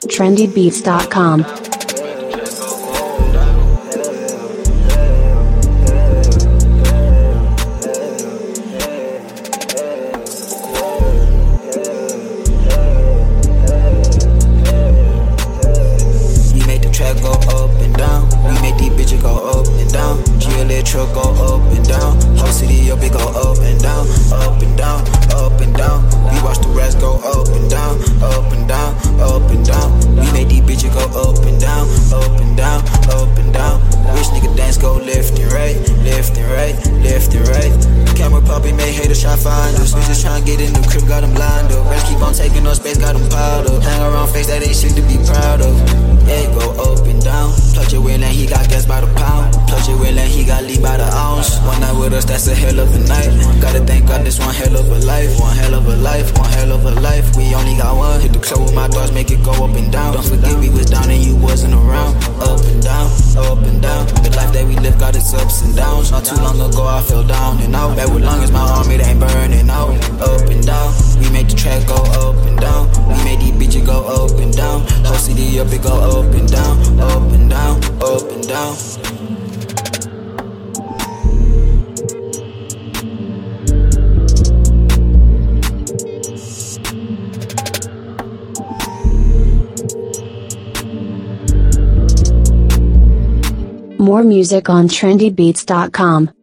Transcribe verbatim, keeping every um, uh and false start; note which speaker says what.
Speaker 1: trendy beats dot com.
Speaker 2: Truck go up and down, whole city up, it go up and down, up and down, up and down. We watch the rest go up and down, up and down, up and down. We make these bitches go up and down, up and down, up and down. Rich nigga dance go left and right, left and right, left and right. Camera popping, make haters try find us. Bitches tryna get in the crib, got them lined up. Rest keep on taking up space, got them piled up. Hang around face, that ain't shit to be proud of. Yeah, go up and down. Touch it will and he got gas by the pound. Touch it will and he got lead by the ounce. One night with us, that's a hell of a night. Gotta thank God this one hell of a life. One hell of a life, one hell of a life. We only got one. Hit the club with my dogs, make it go up and down. Don't forget we was down and you wasn't around. Up and down, up and down. The life that we live got its ups and downs. Not too long ago I fell down and out. Back with long as my arm, it ain't burning out. Up and down, we make the track go up and down. We make these bitches go up and down. Whole city up, it go up and down, up and down, up and down.
Speaker 1: More music on trendy beats dot com.